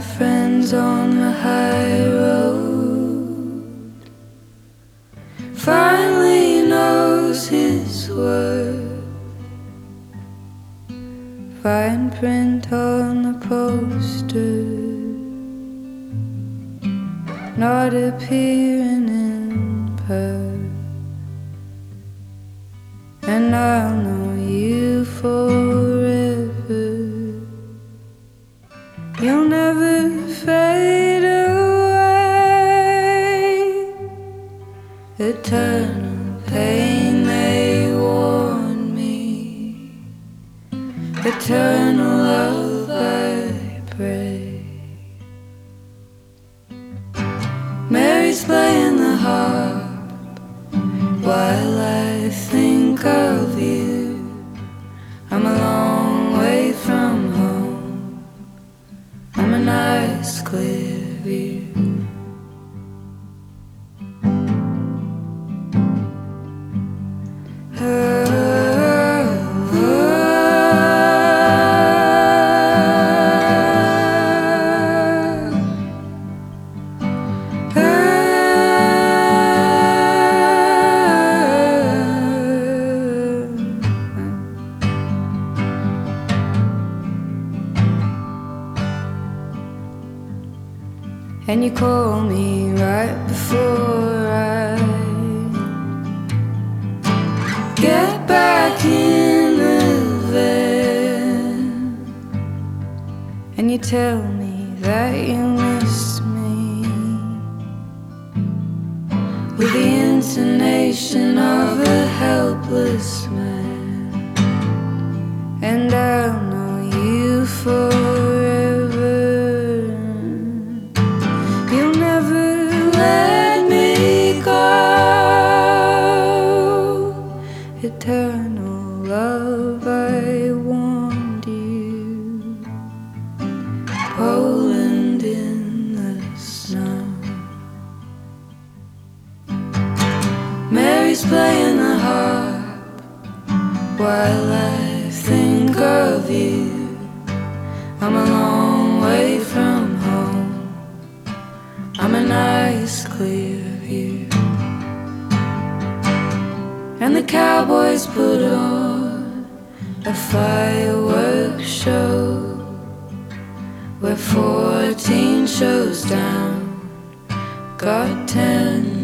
friends on the high road finally knows his worth. Fine print on the poster, not appearing in Perth. And I'll know you forever. You'll never fade away. Eternal pain, they warn me. Eternal love, I pray. Mary's playing the harp while I think of you. I'm a long way from home. I'm a nice clear view. And you call me right before I get back in the van, and you tell me that you miss me with the intonation of a helpless man. And I'll know you forever. You'll never let me go. Eternal love, I warned you. Poland in the snow. Mary's playing the harp while I think of you. I'm a long way from home. I'm a nice clear view. And the cowboys put on a fireworks show where 14 shows down got 10